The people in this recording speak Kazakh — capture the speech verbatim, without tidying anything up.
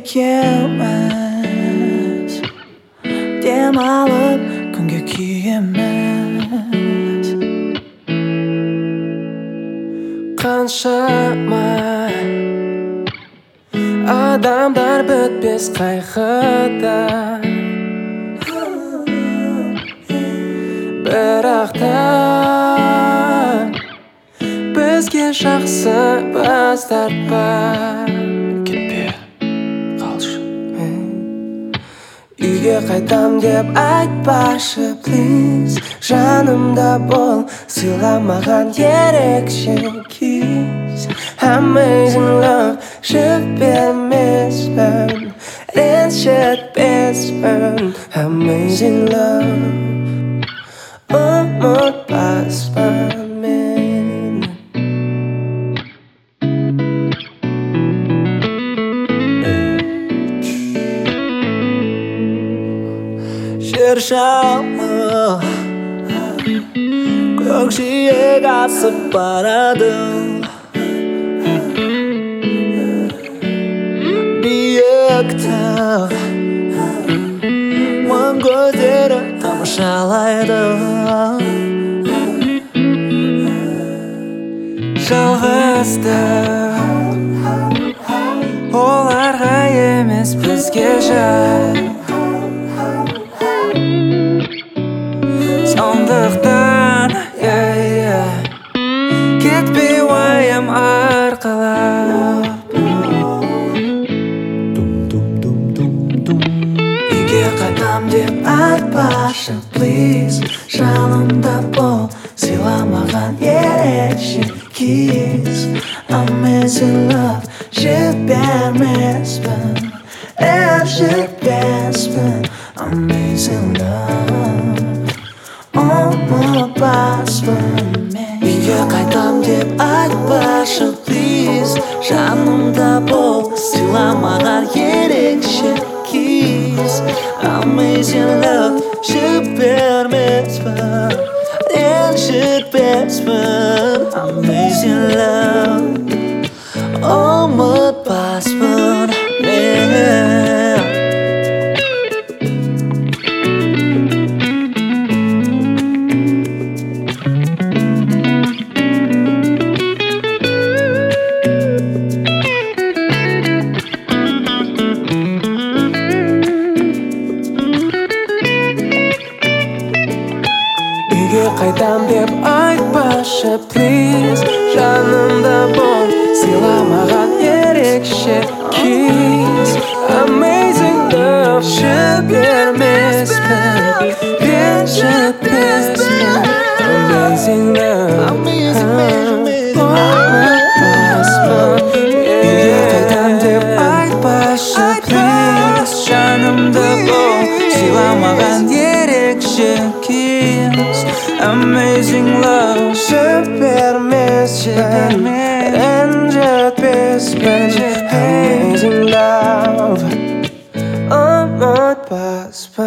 керек емес, демалып күнге күй емес. Қаншама адамдар бітпес қайғыда, бірақ та бізге жақсы бас тартпа. Кетпе, қалшы. Үйге қайтам деп айтпашы, please. Жанымда бол, сыйламаған ерекше kiss. Amazing love, жібермеспін, ренжітпеспін. Amazing love, ұмытпаспын мен. Жер шалы көкжиек асып барады, биікті мың көздері тамашалайды. Жалғыздық оларға емес, бізге жай. Сондықтан кетпей уайым арқалап, үйге қайтам деп айтпашы, please. Жанымда бол, сыйламаған ерекше kiss. Amazing love, жібермеспін, ренжітпеспін. Amazing love, ұмытпаспын мен. Үйге қайтам деп айтпашы, please. Жанымда бол, сыйламаған ерекше kiss. Amazing love, жібермеспін, ренжітпеспін. Amazing love, ұмытпаспын мен. Үйге қайтам деп айтпашы, please. Жанымда бол, сыйламаған ерекше kiss. Amazing love, жібермеспін, ренжітпеспін. Amazing love, ұмытпаспын. Үйге қайтам деп айтпашы, please. Жанымда бол, сыйламаған ерекше kiss. Amazing love, жібермеспін, ренжітпеспін. Amazing love, ұмытпаспын.